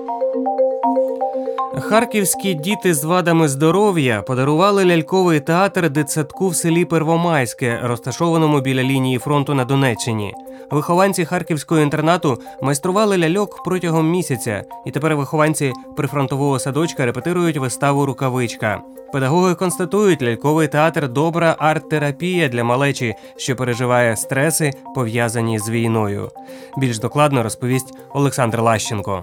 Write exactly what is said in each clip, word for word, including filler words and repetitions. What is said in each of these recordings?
Харківські діти з вадами здоров'я подарували ляльковий театр дитсадку в селі Первомайське, розташованому біля лінії фронту на Донеччині. Вихованці харківського інтернату майстрували ляльок протягом місяця, і тепер вихованці прифронтового садочка репетирують виставу «Рукавичка». Педагоги констатують, ляльковий театр – добра арт-терапія для малечі, що переживає стреси, пов'язані з війною. Більш докладно розповість Олександр Лащенко.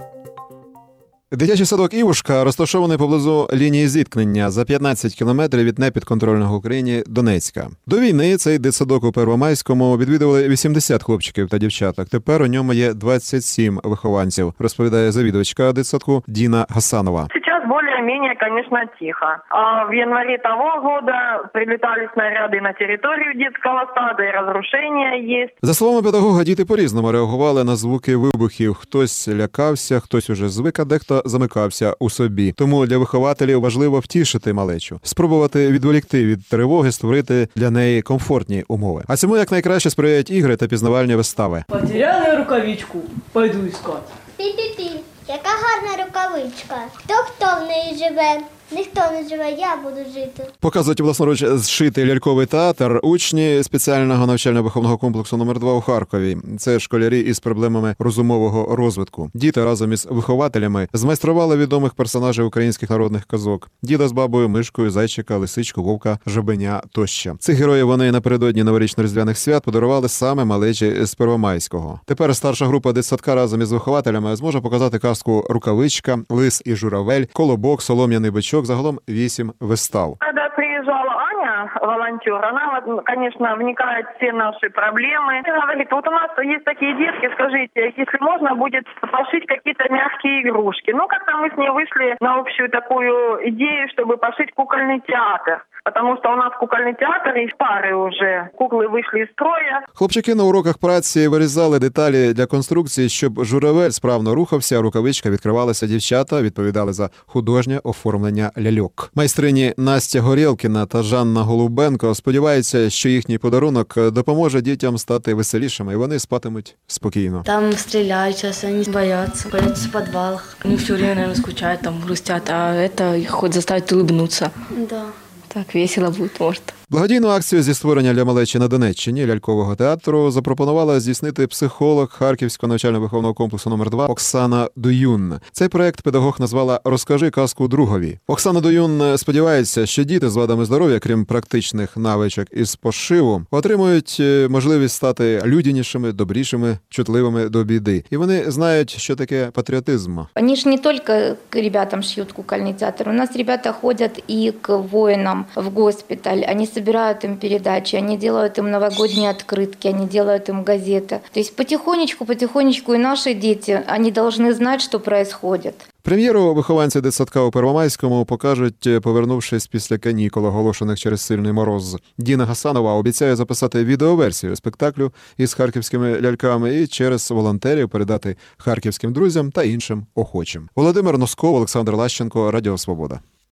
Дитячий садок «Івушка» розташований поблизу лінії зіткнення за п'ятнадцять кілометрів від непідконтрольного Україні Донецька. До війни цей дитсадок у Первомайському відвідували вісімдесят хлопчиків та дівчаток. Тепер у ньому є двадцять сім вихованців, розповідає завідувачка дитсадку Діна Гасанова. Более-менее, конечно, тихо. А в январе того года прилетали снаряды на территорию детского сада, и разрушения есть. За словами педагога, діти по-різному реагували на звуки вибухів. Хтось лякався, хтось уже звик, а дехто замикався у собі. Тому для вихователів важливо втішити малечу, спробувати відволікти від тривоги, створити для неї комфортні умови. А цьому якнайкраще сприяють ігри та пізнавальні вистави. Потеряли рукавичку, пойду іскати. Пі-пі-пі, яка гарна рукавичка. Хто хто в неї живе? Ніхто не живе, я буду жити. Показують власноруч зшитий ляльковий театр учні спеціального навчально-виховного комплексу номер два у Харкові. Це школярі із проблемами розумового розвитку. Діти разом із вихователями змайстрували відомих персонажів українських народних казок. Діда з бабою, мишкою, зайчика, лисичку, вовка, жабеня тощо. Цих героїв вони напередодні новорічно-різдвяних свят подарували саме малечі з Первомайського. Тепер старша група дитсадка разом із вихователями зможе показати казку «Рукавичка», «Лис і журавель», «Колобок», «Солом'яний бичок», загалом вісім вистав. Когда приезжала Аня, волонтер, она, конечно, вникает в все наши проблемы. Она говорит, вот у нас есть такие детки, скажите, если можно будет пошить какие-то мягкие игрушки. Ну, как-то мы с ней вышли на общую такую идею, чтобы пошить кукольный театр. Потому что у нас кукольный театр, и пары уже. Куклы вышли из строя. Хлопчики на уроках праці вирізали деталі для конструкції, щоб журавель справно рухався, а рукавичка відкривалася. Дівчата відповідали за художнє оформлення ляльок. Майстрині Настя Горєлкіна та Жанна Голубенко сподіваються, що їхній подарунок допоможе дітям стати веселішими, і вони спатимуть спокійно. Там стріляють, зараз вони бояться, бояться в підвалах. Вони все время, наверное, скучають, там грустять, а це їх хоч заставить улыбнутися. Да. Так весело буде, може. Благодійну акцію зі створення для малечі на Донеччині лялькового театру запропонувала здійснити психолог Харківського навчально-виховного комплексу номер два Оксана Дуюн. Цей проект педагог назвала «Розкажи казку другові». Оксана Дуюн сподівається, що діти з вадами здоров'я, крім практичних навичок із пошиву, отримують можливість стати людянішими, добрішими, чутливими до біди. І вони знають, що таке патріотизм. Вони ж не тільки к ребятам шьют кукольний театр. У нас ребята ходять і к воїнам в госпіталь. Вони собирают им передачи, они делают им новогодние открытки, они делают им газеты. То есть потихонечку-потихонечку и наши дети, они должны знать, что происходит. Прем'єру вихованці дитсадка у Первомайському покажуть, повернувшись після канікул, оголошених через сильний мороз. Діна Гасанова обіцяє записати відеоверсію спектаклю із харківськими ляльками і через волонтерів передати харківським друзям та іншим охочим. Володимир Носков, Олександр Лащенко, Радіо Свобода.